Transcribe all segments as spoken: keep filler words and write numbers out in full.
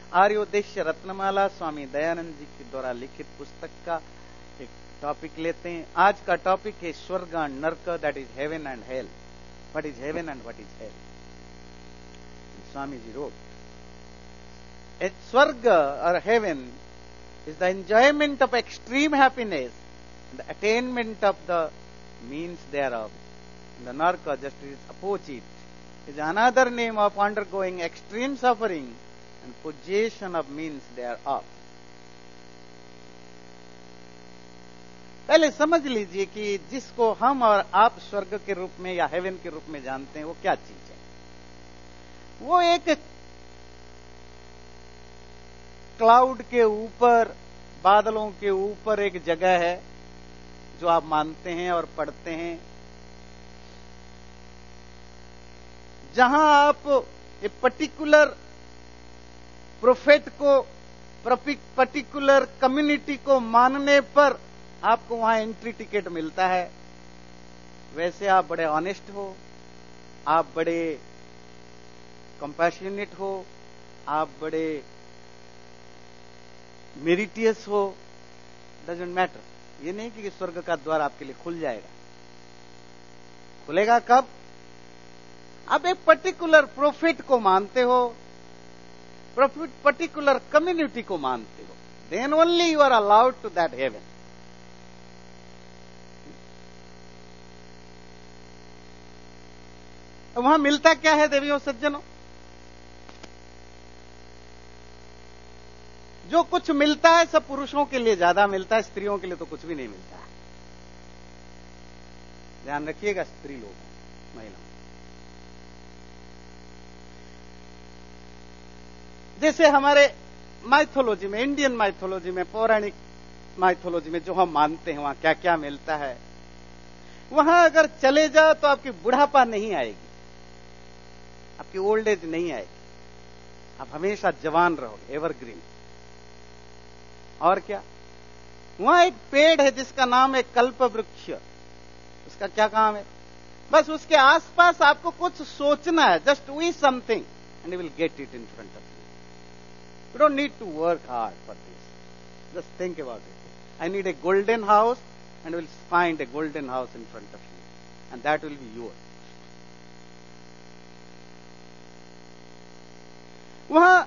आर्योदेश्य रत्नमाला स्वामी दयानंद जी के द्वारा लिखित पुस्तक का एक टॉपिक लेते हैं। आज का टॉपिक है swarg and narak, that is heaven and hell. What is heaven and what is hell? Swami ji wrote, स्वर्ग और heaven is the enjoyment of extreme happiness and the attainment of the means thereof. And the narka, just is opposite, is another name of undergoing extreme suffering and possession of means thereof. पहले समझ लीजिए कि जिसको हम और आप स्वर्ग के रूप में या हेवन के रूप में जानते हैं वो क्या चीज है। वो एक क्लाउड के ऊपर, बादलों के ऊपर एक जगह है जो आप मानते हैं और पढ़ते हैं, जहां आप एक पर्टिकुलर प्रोफेट को, पर्टिकुलर कम्युनिटी को मानने पर आपको वहां एंट्री टिकट मिलता है। वैसे आप बड़े ऑनेस्ट हो, आप बड़े कंपैशनेट हो, आप बड़े मेरिटियस हो, डजेंट मैटर। ये नहीं कि स्वर्ग का द्वार आपके लिए खुल जाएगा। खुलेगा कब? आप एक पर्टिकुलर प्रोफेट को मानते हो, पर्टिकुलर कम्युनिटी को मानते हो, then only you are allowed to that heaven. वहां मिलता क्या है देवियों सज्जनों? जो कुछ मिलता है सब पुरुषों के लिए ज्यादा मिलता है, स्त्रियों के लिए तो कुछ भी नहीं मिलता है। ध्यान रखिएगा स्त्री लोग, महिलाओं। जैसे हमारे माइथोलॉजी में, इंडियन माइथोलॉजी में, पौराणिक माइथोलॉजी में जो हम मानते हैं वहां क्या क्या मिलता है, वहां अगर चले जाओ तो आपकी बुढ़ापा नहीं आएगी, आपकी ओल्ड एज नहीं आएगी, आप हमेशा जवान रहोगे, एवरग्रीन। और क्या? वहां एक पेड़ है जिसका नाम है कल्प वृक्ष। उसका क्या काम है? बस उसके आसपास आपको कुछ सोचना है, just we something and you will get it in front of you. You don't need to work hard for this, just think about it. I need a golden house and will find a golden house in front of you and that will be your. वहां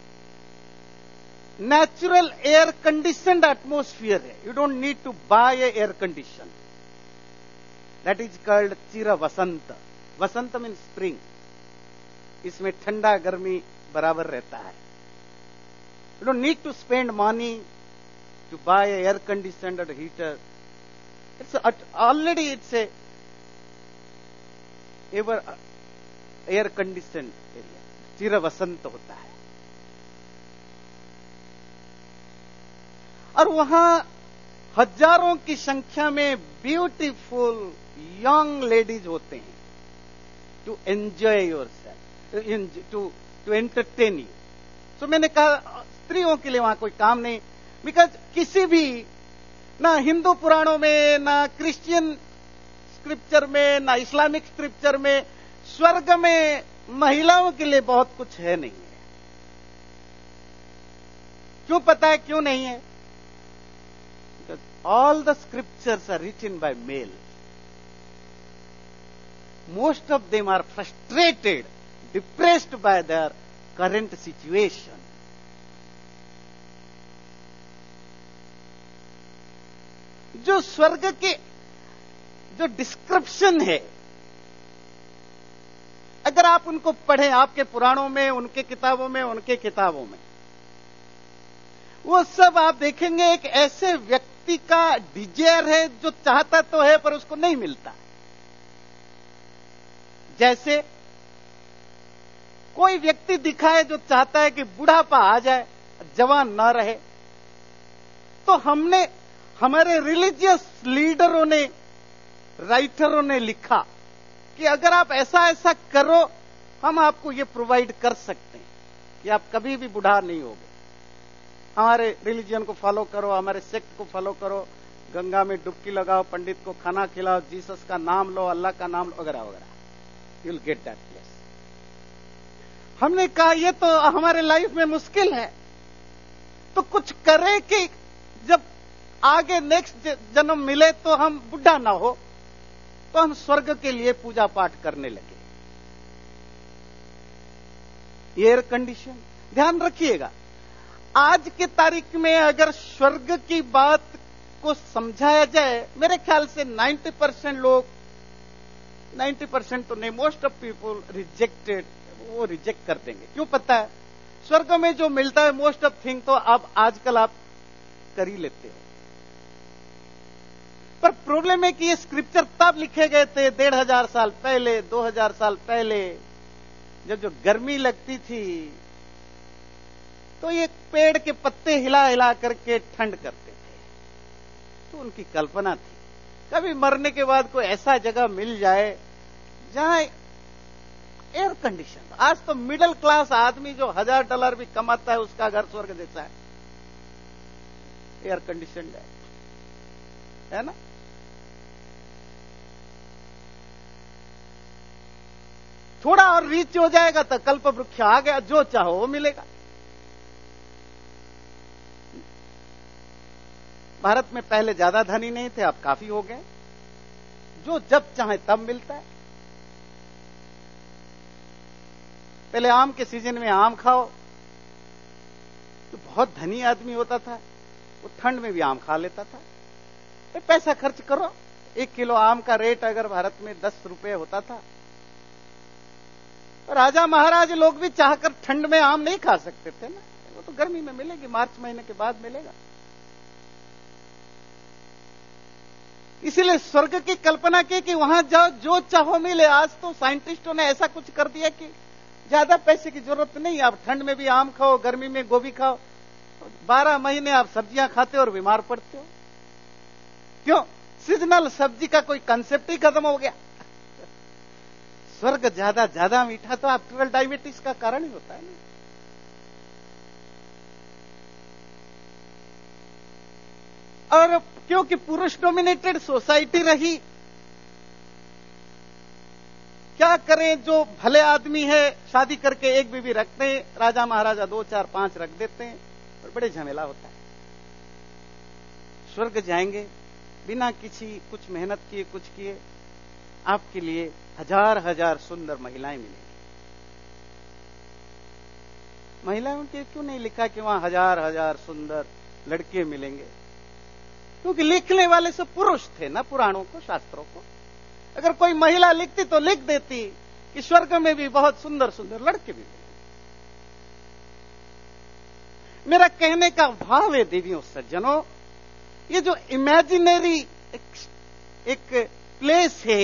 natural air conditioned atmosphere है। You don't need to buy a air condition. That is called chir vasant. Vasant mean spring. इसमें ठंडा गर्मी बराबर रहता है। You don't need to spend money to buy a air conditioned heater. It's already it's a ever air conditioned area. चिर वसंत होता है। और वहां हजारों की संख्या में ब्यूटीफुल यंग लेडीज होते हैं to enjoy your self, to to entertain you. So मैंने कहा स्त्रियों के लिए वहां कोई काम नहीं, बिकॉज किसी भी, ना हिंदू पुराणों में, ना क्रिश्चियन स्क्रिप्चर में, ना इस्लामिक स्क्रिप्चर में स्वर्ग में महिलाओं के लिए बहुत कुछ है नहीं है। क्यों पता है क्यों नहीं है? All the scriptures are written by males. Most of them are frustrated, depressed by their current situation. जो स्वर्ग के जो डिस्क्रिप्शन है, अगर आप उनको पढ़ें, आपके पुराणों में, उनके किताबों में, उनके किताबों में, वो सब आप देखेंगे एक ऐसे व्यक्ति का डिजायर है जो चाहता तो है पर उसको नहीं मिलता। जैसे कोई व्यक्ति दिखा है जो चाहता है कि बुढ़ापा आ जाए, जवान ना रहे, तो हमने, हमारे रिलीजियस लीडरों ने, राइटरों ने लिखा कि अगर आप ऐसा ऐसा करो हम आपको ये प्रोवाइड कर सकते हैं कि आप कभी भी बुढ़ा नहीं होगे। हमारे रिलीजन को फॉलो करो, हमारे सेक्ट को फॉलो करो, गंगा में डुबकी लगाओ, पंडित को खाना खिलाओ, जीसस का नाम लो, अल्लाह का नाम लो, वगैरह वगैरह। You will get that place. हमने कहा ये तो हमारे लाइफ में मुश्किल है, तो कुछ करें कि जब आगे नेक्स्ट जन्म मिले तो हम बुढ़ा ना हो, तो हम स्वर्ग के लिए पूजा पाठ करने लगे। एयर कंडीशन, ध्यान रखिएगा, आज की तारीख में अगर स्वर्ग की बात को समझाया जाए, मेरे ख्याल से नब्बे परसेंट लोग, नब्बे परसेंट तो नहीं, मोस्ट ऑफ पीपल रिजेक्टेड, वो रिजेक्ट कर देंगे। क्यों पता है? स्वर्ग में जो मिलता है मोस्ट ऑफ थिंग तो आप आजकल आप कर ही लेते हो। पर प्रॉब्लम है कि ये स्क्रिप्चर तब लिखे गए थे डेढ़ हजार साल पहले, दो हजार साल पहले, जब जो गर्मी लगती थी तो ये पेड़ के पत्ते हिला हिला करके ठंड करते थे। तो उनकी कल्पना थी कभी मरने के बाद कोई ऐसा जगह मिल जाए जहां एयर कंडीशन। आज तो मिडिल क्लास आदमी जो हजार डॉलर भी कमाता है उसका घर स्वर्ग जैसा है, एयर कंडीशन है, है ना? थोड़ा और रीच हो जाएगा तो कल्प वृक्ष आ गया, जो चाहो वो मिलेगा। भारत में पहले ज्यादा धनी नहीं थे, अब काफी हो गए, जो जब चाहे तब मिलता है। पहले आम के सीजन में आम खाओ, तो बहुत धनी आदमी होता था वो ठंड में भी आम खा लेता था। तो पैसा खर्च करो, एक किलो आम का रेट अगर भारत में दस रुपए होता था, तो राजा महाराज लोग भी चाहकर ठंड में आम नहीं खा सकते थे ना, वो तो गर्मी में मिलेगी, मार्च महीने के बाद मिलेगा। इसीलिए स्वर्ग की कल्पना की कि वहां जाओ जो चाहो मिले। आज तो साइंटिस्टों ने ऐसा कुछ कर दिया कि ज्यादा पैसे की जरूरत नहीं, आप ठंड में भी आम खाओ, गर्मी में गोभी खाओ, बारह महीने आप सब्जियां खाते हो और बीमार पड़ते हो। क्यों? सीजनल सब्जी का कोई कंसेप्ट ही खत्म हो गया। स्वर्ग ज्यादा ज्यादा मीठा तो आफ्टर ऑल डायबिटीज का कारण ही होता है ना। और क्योंकि पुरुष डोमिनेटेड सोसाइटी रही, क्या करें, जो भले आदमी है शादी करके एक बीवी रखते हैं, राजा महाराजा दो चार पांच रख देते हैं और बड़े झमेला होता है। स्वर्ग जाएंगे बिना किसी कुछ मेहनत किए कुछ किए, आपके लिए हजार हजार सुंदर महिलाएं मिलेंगी। महिलाओं के क्यों नहीं लिखा कि वहां हजार हजार सुंदर लड़के मिलेंगे? क्योंकि लिखने वाले सब पुरुष थे ना, पुराणों को, शास्त्रों को। अगर कोई महिला लिखती तो लिख देती कि स्वर्ग में भी बहुत सुंदर सुंदर लड़के भी मिलेंगे। मेरा कहने का भाव है देवियों सज्जनों, ये जो इमेजिनरी एक, एक प्लेस है,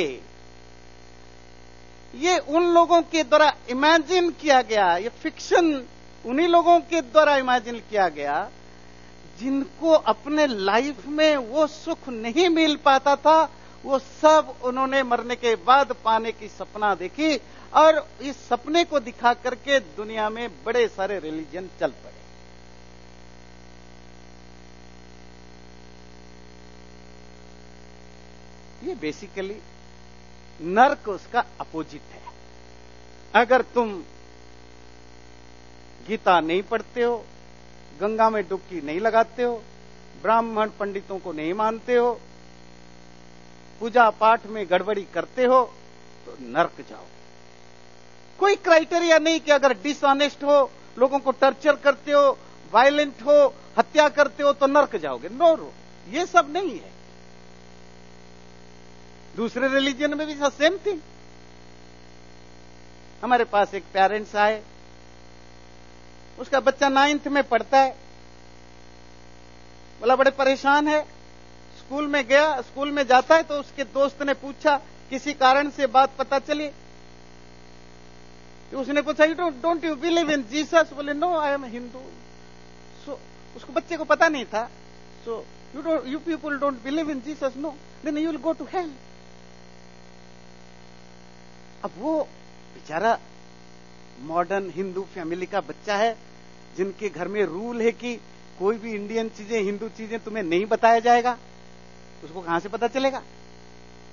ये उन लोगों के द्वारा इमेजिन किया गया, ये फिक्शन उन्हीं लोगों के द्वारा इमेजिन किया गया जिनको अपने लाइफ में वो सुख नहीं मिल पाता था। वो सब उन्होंने मरने के बाद पाने की सपना देखी और इस सपने को दिखा करके दुनिया में बड़े सारे रिलीजन चल पड़े। ये बेसिकली नर्क उसका अपोजिट है। अगर तुम गीता नहीं पढ़ते हो, गंगा में डुबकी नहीं लगाते हो, ब्राह्मण पंडितों को नहीं मानते हो, पूजा पाठ में गड़बड़ी करते हो, तो नर्क जाओ। कोई क्राइटेरिया नहीं कि अगर डिसऑनेस्ट हो, लोगों को टर्चर करते हो, वायलेंट हो, हत्या करते हो तो नर्क जाओगे। नो नो, ये सब नहीं है। दूसरे रिलीजन में भी सेम थिंग। हमारे पास एक पेरेंट्स आए, उसका बच्चा नाइन्थ में पढ़ता है, बोला बड़े परेशान है, स्कूल में गया, स्कूल में जाता है तो उसके दोस्त ने पूछा, किसी कारण से बात पता चली, तो उसने पूछा you don't you believe in Jesus? बोले no I am Hindu. So उसको बच्चे को पता नहीं था। So you don't you people don't believe in Jesus? No, then you will go to hell. अब वो बेचारा मॉडर्न हिंदू फैमिली का बच्चा है, जिनके घर में रूल है कि कोई भी इंडियन चीजें, हिंदू चीजें तुम्हें नहीं बताया जाएगा, उसको कहां से पता चलेगा?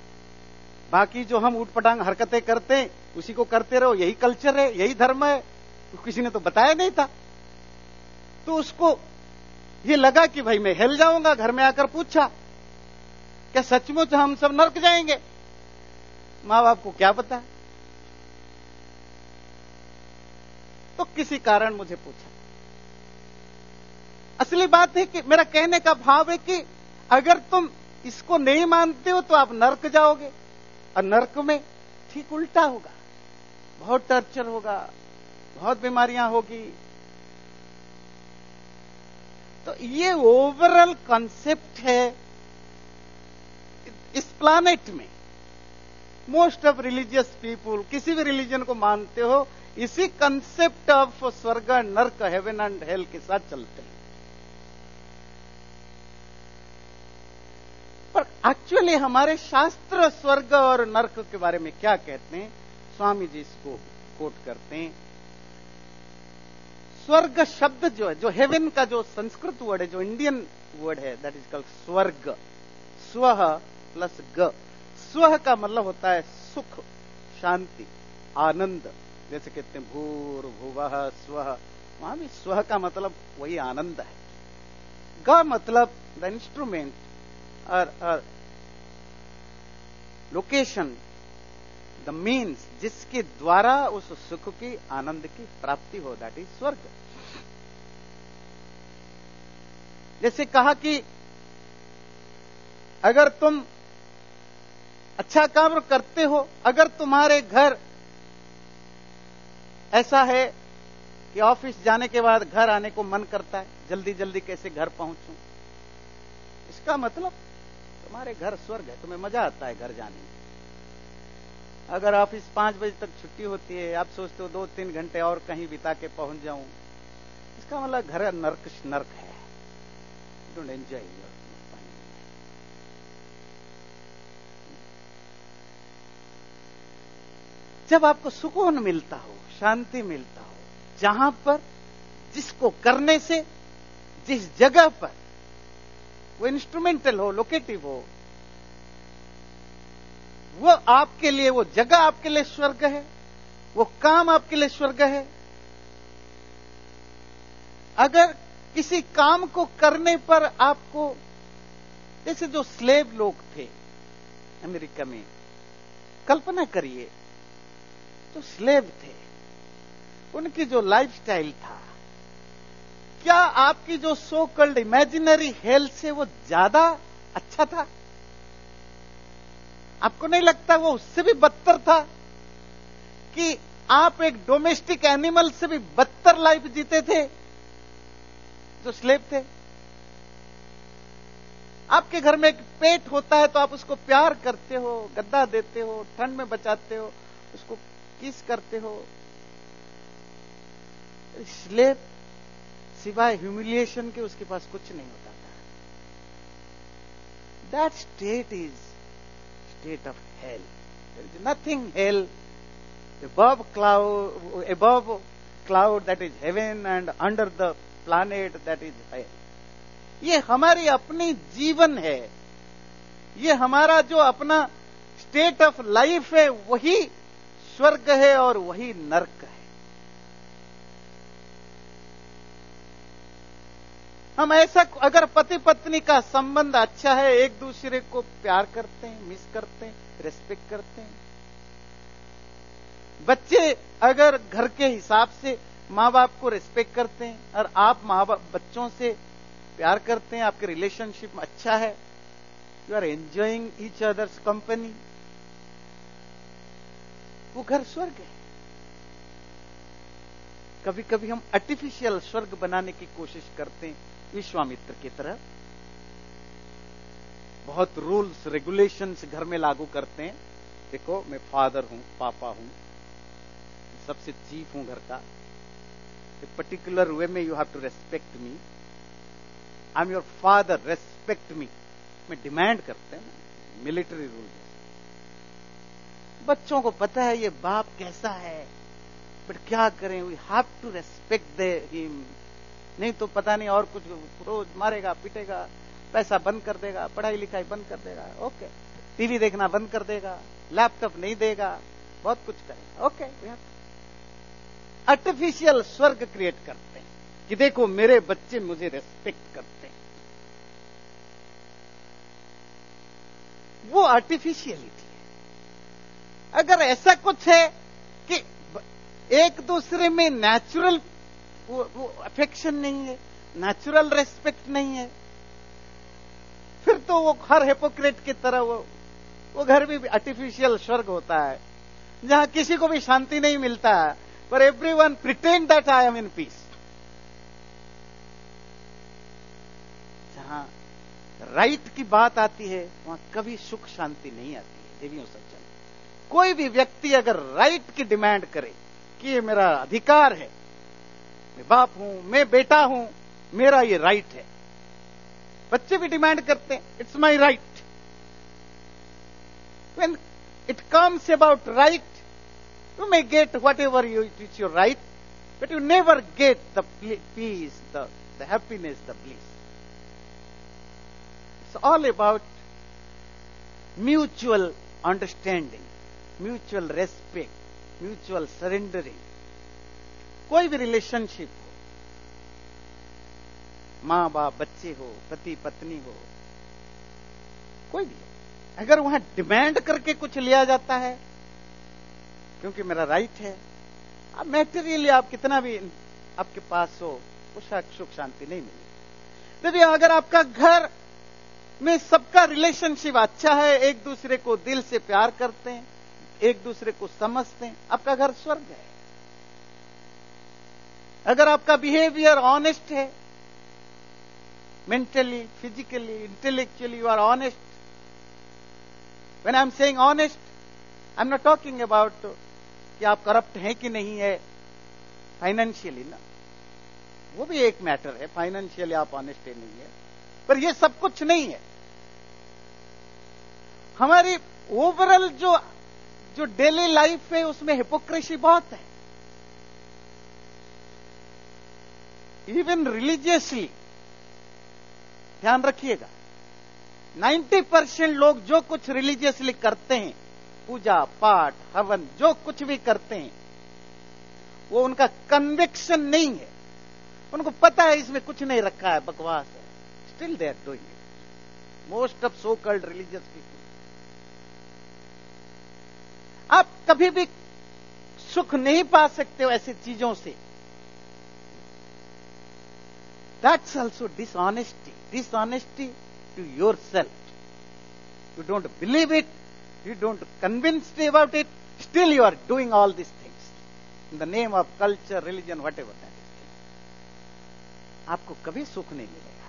बाकी जो हम ऊटपटांग हरकतें करते हैं उसी को करते रहो, यही कल्चर है, यही धर्म है। किसी ने तो बताया नहीं था। तो उसको ये लगा कि भाई मैं हिल जाऊंगा। घर में आकर पूछा, क्या सचमुच हम सब नरक जाएंगे? मां बाप को क्या पता। तो किसी कारण मुझे पूछा। असली बात है कि मेरा कहने का भाव है कि अगर तुम इसको नहीं मानते हो तो आप नरक जाओगे, और नरक में ठीक उल्टा होगा, बहुत टॉर्चर होगा, बहुत बीमारियां होगी। तो ये ओवरऑल कॉन्सेप्ट है इस प्लानेट में। मोस्ट ऑफ रिलीजियस पीपुल, किसी भी रिलीजन को मानते हो, इसी कंसेप्ट ऑफ स्वर्ग नर्क, हेवन एंड हेल के साथ चलते हैं। पर एक्चुअली हमारे शास्त्र स्वर्ग और नर्क के बारे में क्या कहते हैं? स्वामी जी इसको कोट करते हैं। स्वर्ग शब्द जो है, जो हेवन का जो संस्कृत वर्ड है, जो इंडियन वर्ड है, दैट इज कॉल्ड स्वर्ग। स्व प्लस ग। स्व का मतलब होता है सुख, शांति, आनंद। जैसे कहते हैं भूर भुवः स्वः, वहां भी स्व का मतलब वही आनंद है। ग मतलब द इंस्ट्रूमेंट और लोकेशन, द मीन्स जिसके द्वारा उस सुख की, आनंद की प्राप्ति हो, दैट इज स्वर्ग। जैसे कहा कि अगर तुम अच्छा काम करते हो, अगर तुम्हारे घर ऐसा है कि ऑफिस जाने के बाद घर आने को मन करता है, जल्दी जल्दी कैसे घर पहुंचूं, इसका मतलब तुम्हारे घर स्वर्ग है, तुम्हें मजा आता है घर जाने में। अगर ऑफिस पांच बजे तक छुट्टी होती है, आप सोचते हो दो तीन घंटे और कहीं बिता के पहुंच जाऊं, इसका मतलब घर नर्क नर्क है। Don't enjoy your. जब आपको सुकून मिलता हो, शांति मिलता हो, जहां पर जिसको करने से, जिस जगह पर वो इंस्ट्रूमेंटल हो, लोकेटिव हो, वो आपके लिए, वो जगह आपके लिए स्वर्ग है, वो काम आपके लिए स्वर्ग है। अगर किसी काम को करने पर आपको, जैसे जो स्लेव लोग थे अमेरिका में, कल्पना करिए, जो स्लेव थे उनकी जो लाइफस्टाइल था, क्या आपकी जो सो कॉल्ड इमेजिनरी हेल्थ से वो ज्यादा अच्छा था? आपको नहीं लगता वो उससे भी बदतर था? कि आप एक डोमेस्टिक एनिमल से भी बदतर लाइफ जीते थे जो स्लेव थे। आपके घर में एक पेट होता है तो आप उसको प्यार करते हो, गद्दा देते हो, ठंड में बचाते हो, उसको किस करते हो। स्लेव सिवाय ह्यूमिलिएशन के उसके पास कुछ नहीं होता था। That state is state of hell. There is nothing hell above cloud, above cloud that is heaven and under the planet that is hell. ये हमारी अपनी जीवन है, ये हमारा जो अपना स्टेट ऑफ लाइफ है, वही स्वर्ग है और वही नर्क है। हम ऐसा, अगर पति पत्नी का संबंध अच्छा है, एक दूसरे को प्यार करते हैं, मिस करते हैं, रेस्पेक्ट करते हैं, बच्चे अगर घर के हिसाब से मां बाप को रेस्पेक्ट करते हैं और आप मां बाप बच्चों से प्यार करते हैं, आपके रिलेशनशिप अच्छा है, you are enjoying each others company, वो घर स्वर्ग है। कभी कभी हम आर्टिफिशियल स्वर्ग बनाने की कोशिश करते हैं, विश्वामित्र की तरह बहुत रूल्स रेगुलेशंस घर में लागू करते हैं। देखो मैं फादर हूं, पापा हूं, सबसे चीफ हूं घर का, पर्टिकुलर वे में you have to respect me, I am your father, respect me, मैं डिमांड करते हैं ना, मिलिट्री रूल। बच्चों को पता है ये बाप कैसा है, बट क्या करें, we have to respect they him, नहीं तो पता नहीं और कुछ रोज मारेगा, पीटेगा, पैसा बंद कर देगा, पढ़ाई लिखाई बंद कर देगा, ओके, टीवी देखना बंद कर देगा, लैपटॉप नहीं देगा, बहुत कुछ करेगा, ओके। आर्टिफिशियल स्वर्ग क्रिएट करते हैं कि देखो मेरे बच्चे मुझे रेस्पेक्ट करते हैं। वो आर्टिफिशियलिटी है। अगर ऐसा कुछ है कि एक दूसरे में नेचुरल वो, वो अफेक्शन नहीं है, नेचुरल रेस्पेक्ट नहीं है, फिर तो वो हर हिपोक्रेट की तरह वो वो घर भी आर्टिफिशियल स्वर्ग होता है, जहां किसी को भी शांति नहीं मिलता है, पर everyone pretend that I am in peace. जहां राइट की बात आती है वहां कभी सुख शांति नहीं आती है। देवियों सज्जन, कोई भी व्यक्ति अगर राइट की डिमांड करे कि ये मेरा अधिकार है, मैं बाप हूं, मैं बेटा हूं, मेरा ये राइट है, बच्चे भी डिमांड करते हैं it's my right. When it comes about right, you may get whatever you, it's your right, but you never get the peace, the, the happiness, the bliss. It's all about mutual understanding, mutual respect, mutual surrendering. कोई भी relationship हो, मां बाप बच्चे हो, पति पत्नी हो, कोई भी हो, अगर वहां डिमांड करके कुछ लिया जाता है क्योंकि मेरा राइट है, अब मैटेरियली आप कितना भी आपके पास हो, उस सुख शांति नहीं मिलेगी। देखिए, अगर आपका घर में सबका रिलेशनशिप अच्छा है, एक दूसरे को दिल से प्यार करते हैं, एक दूसरे को समझते हैं, आपका घर स्वर्ग है। अगर आपका बिहेवियर ऑनेस्ट है, mentally, physically, intellectually you are honest. When I am saying honest, I am not talking about कि आप करप्ट हैं कि नहीं है फाइनेंशियली ना, वो भी एक मैटर है, फाइनेंशियली आप ऑनेस्ट है नहीं है, पर ये सब कुछ नहीं है। हमारी ओवरऑल जो जो डेली लाइफ है उसमें हिपोक्रेसी बहुत है। इवन रिलीजियसली ध्यान रखिएगा, नब्बे परसेंट लोग जो कुछ रिलीजियसली करते हैं, पूजा पाठ हवन जो कुछ भी करते हैं, वो उनका कन्विक्शन नहीं है, उनको पता है इसमें कुछ नहीं रखा है, बकवास है, still they are doing it. Most of so called religious people. आप कभी भी सुख नहीं पा सकते हो ऐसी चीजों से। That's also dishonesty, dishonesty to your self. You don't believe it, you don't convinced about it, still you are doing all these things in the name of culture, religion, whatever that is. आपको कभी सुख नहीं मिलेगा।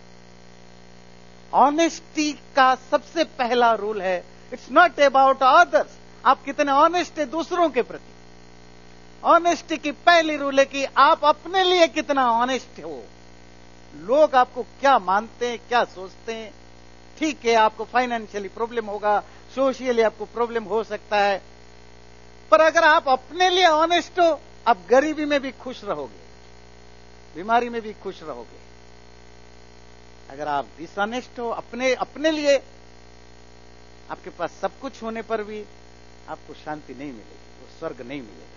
Honesty का सबसे पहला rule है, it's not about others, आप कितने ऑनेस्ट है दूसरों के प्रति। ऑनेस्टी की पहली रूल है कि आप अपने लिए कितना ऑनेस्ट हो। लोग आपको क्या मानते हैं, क्या सोचते हैं, ठीक है, आपको फाइनेंशियली प्रॉब्लम होगा, सोशली आपको प्रॉब्लम हो सकता है, पर अगर आप अपने लिए ऑनेस्ट हो, आप गरीबी में भी खुश रहोगे, बीमारी में भी खुश रहोगे। अगर आप डिसऑनेस्ट हो अपने अपने लिए, आपके पास सब कुछ होने पर भी आपको शांति नहीं मिलेगी, वो स्वर्ग नहीं मिलेगा।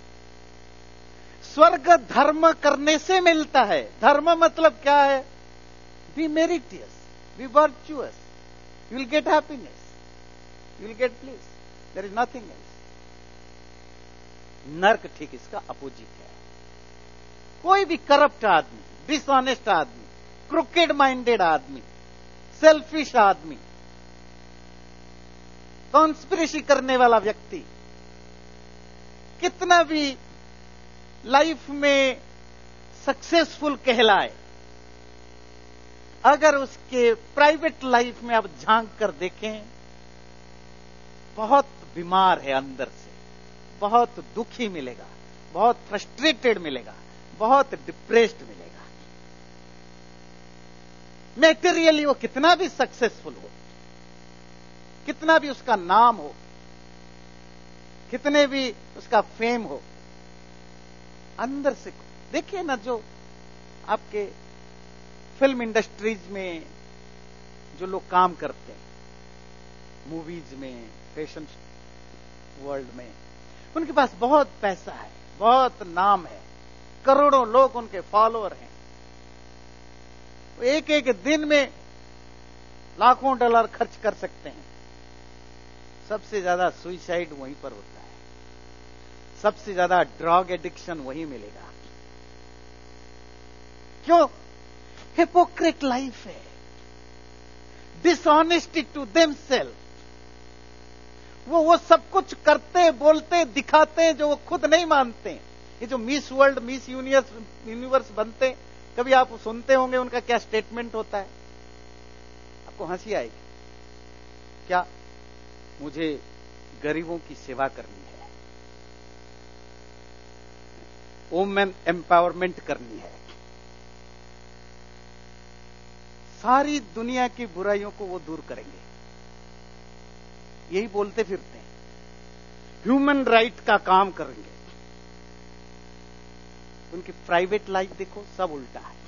स्वर्ग धर्म करने से मिलता है। धर्म मतलब क्या है? Be meritorious, be virtuous, you will get happiness, you will get bliss. There is nothing else. नर्क ठीक इसका अपोजिट है। कोई भी करप्ट आदमी, डिसऑनेस्ट आदमी, क्रुकेड माइंडेड आदमी, सेल्फिश आदमी, कॉन्स्पिरेसी करने वाला व्यक्ति कितना भी लाइफ में सक्सेसफुल कहलाए, अगर उसके प्राइवेट लाइफ में आप झांक कर देखें, बहुत बीमार है अंदर से, बहुत दुखी मिलेगा, बहुत फ्रस्ट्रेटेड मिलेगा, बहुत डिप्रेस्ड मिलेगा। मैटेरियली वो कितना भी सक्सेसफुल हो, कितना भी उसका नाम हो, कितने भी उसका फेम हो, अंदर से देखिए ना, जो आपके फिल्म इंडस्ट्रीज में जो लोग काम करते हैं, मूवीज में, फैशन वर्ल्ड में, उनके पास बहुत पैसा है, बहुत नाम है, करोड़ों लोग उनके फॉलोअर हैं। एक एक दिन में लाखों डॉलर खर्च कर सकते हैं। सबसे ज्यादा सुइसाइड वहीं पर होता है, सबसे ज्यादा ड्रग एडिक्शन वहीं मिलेगा। क्यों? हिपोक्रेट लाइफ है, डिसऑनेस्टी टू देमसेल्फ। वो वो सब कुछ करते, बोलते, दिखाते जो वो खुद नहीं मानते। ये जो Miss World, Miss Universe Universe बनते, कभी आप सुनते होंगे उनका क्या स्टेटमेंट होता है? आपको हंसी आएगी। क्या? मुझे गरीबों की सेवा करनी है, वुमेन एम्पावरमेंट करनी है, सारी दुनिया की बुराइयों को वो दूर करेंगे, यही बोलते फिरते हैं। ह्यूमन राइट का काम करेंगे। उनकी प्राइवेट लाइफ देखो, सब उल्टा है।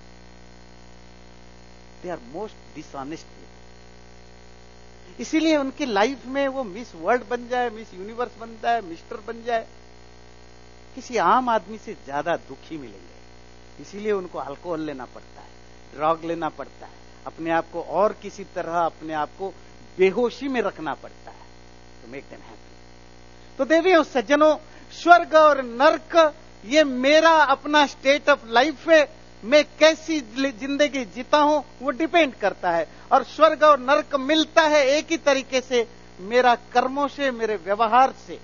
They are most dishonest people. इसीलिए उनकी लाइफ में वो मिस वर्ल्ड बन जाए, मिस यूनिवर्स बन जाए, मिस्टर बन जाए, किसी आम आदमी से ज्यादा दुखी मिलेंगे। इसीलिए उनको अल्कोहल लेना पड़ता है, ड्रग लेना पड़ता है, अपने आप को और किसी तरह अपने आप को बेहोशी में रखना पड़ता है तो मेक देम हैप्पी। तो देवियों सज्जनों, स्वर्ग और नर्क ये मेरा अपना स्टेट ऑफ लाइफ है। मैं कैसी जिंदगी जीता हूं वो डिपेंड करता है। और स्वर्ग और नर्क मिलता है एक ही तरीके से, मेरा कर्मों से, मेरे व्यवहार से।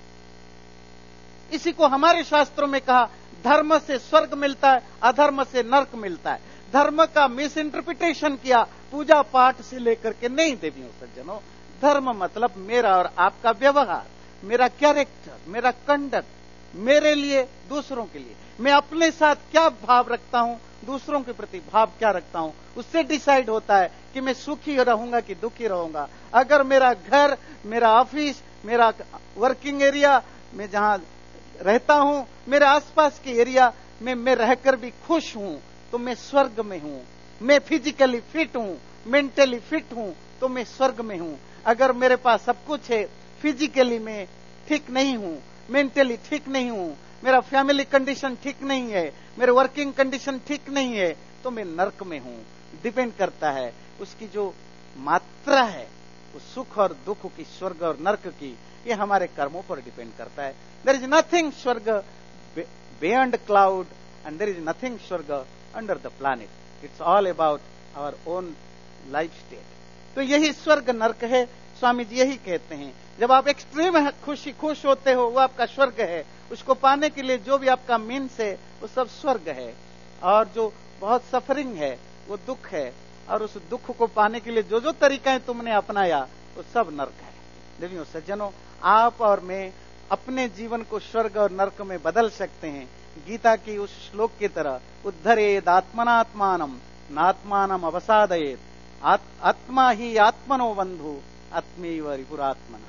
इसी को हमारे शास्त्रों में कहा, धर्म से स्वर्ग मिलता है, अधर्म से नर्क मिलता है। धर्म का मिस इंटरप्रिटेशन किया पूजा पाठ से लेकर के। नहीं देवियों सज्जनों, धर्म मतलब मेरा और आपका व्यवहार, मेरा कैरेक्टर, मेरा कंडक्ट, मेरे लिए, दूसरों के लिए मैं अपने साथ क्या भाव रखता हूं, दूसरों के प्रति भाव क्या रखता हूं, उससे डिसाइड होता है कि मैं सुखी रहूंगा कि दुखी रहूंगा। अगर मेरा घर, मेरा ऑफिस, मेरा वर्किंग एरिया, मैं जहां रहता हूं, मेरे आसपास के एरिया में मैं रहकर भी खुश हूं तो मैं स्वर्ग में हूं। मैं फिजिकली फिट हूं, मेंटली फिट हूं तो मैं स्वर्ग में हूं। अगर मेरे पास सब कुछ है, फिजिकली मैं ठीक नहीं हूं, मेंटली ठीक नहीं हूं, मेरा फैमिली कंडीशन ठीक नहीं है, मेरे वर्किंग कंडीशन ठीक नहीं है, तो मैं नर्क में हूं। डिपेंड करता है उसकी जो मात्रा है, वो सुख और दुख की, स्वर्ग और नर्क की, ये हमारे कर्मों पर डिपेंड करता है। There is nothing swarg beyond cloud and there is nothing swarg under the planet. It's all about our own life state. तो यही स्वर्ग नर्क है। स्वामी जी यही कहते हैं, जब आप एक्सट्रीम खुशी खुश होते हो, वो आपका स्वर्ग है। उसको पाने के लिए जो भी आपका मीन्स है वो सब स्वर्ग है। और जो बहुत सफरिंग है वो दुख है। और उस दुख को पाने के लिए जो जो तरीकाएं तुमने अपनाया वो सब नर्क है। देवियों सज्जनों, आप और मैं अपने जीवन को स्वर्ग और नर्क में बदल सकते हैं। गीता की उस श्लोक की तरह, उद्धरेद आत्मनात्मानम नात्मानम अवसादयेत, आत्मा ही आत्मनो बंधु आत्मीव रिपुरात्मना।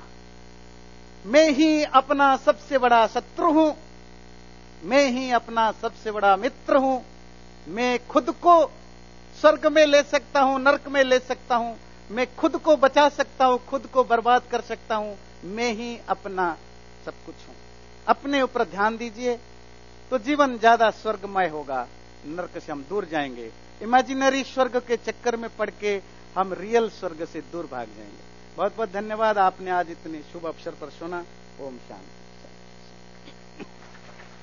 मैं ही अपना सबसे बड़ा शत्रु हूं, मैं ही अपना सबसे बड़ा मित्र हूं। मैं खुद को स्वर्ग में ले सकता हूं, नर्क में ले सकता हूं। मैं खुद को बचा सकता हूं, खुद को बर्बाद कर सकता हूं। मैं ही अपना सब कुछ हूं। अपने ऊपर ध्यान दीजिए तो जीवन ज्यादा स्वर्गमय होगा, नर्क से हम दूर जाएंगे। इमेजिनरी स्वर्ग के चक्कर में पड़ के हम रियल स्वर्ग से दूर भाग जाएंगे। बहुत बहुत धन्यवाद, आपने आज इतने शुभ अवसर पर सुना। ओम शांति।